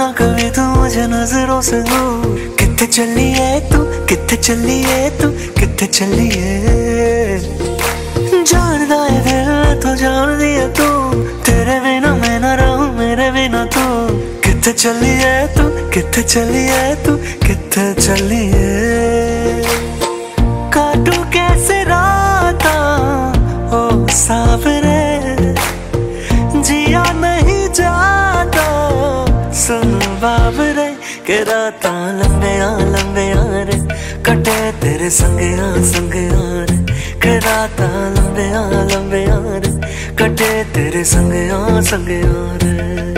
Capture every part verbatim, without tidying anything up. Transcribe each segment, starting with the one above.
कभी तू मुझे नजरों से दूर। कित्थे चली है तू, कित्थे चली है तू, कित्थे चली है। जानदा है दिल तो जान दिया तू, तेरे बिना मैं ना रहूं मेरे बिना तू। कित्थे चली है तू, कित्थे चली है तू, कित्थे चली है। काटू कैसे राता ओ सावरे, जिया नहीं जाता सुन बाबरे। के राता लंबे आ लंबे आ रे, कटे तेरे संगे आ संगे आ रे। के राता लंबे आ लंबे आ रे, कटे तेरे संगे आ संगे आ रे।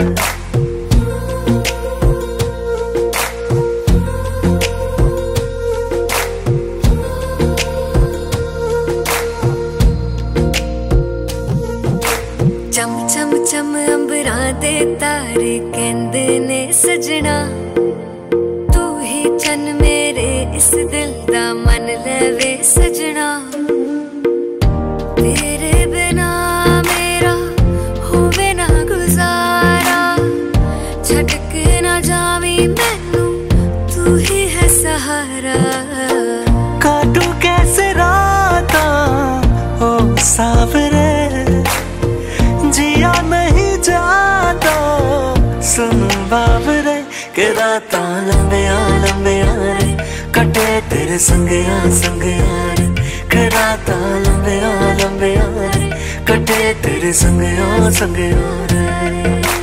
चम चम चम अंबरां दे तारे कहंदे ने सजना, तू ही चन मेरे इस दिल दा मन लवे सजना। तेरे बिना मेरा होवे ना गुजारा, छड़ के ना जावी मैनू तू ही है सहारा। काटू कैसे राता ओ सावरे, जिया नहीं जाता सुन बाबरे। के राता लंबे आ लंबे आ रे, कटे तेरे संगे आ संगे आ रे। के राता लंबे आ लंबे आ रे, कटे तेरे संगे आ संगे आ रे।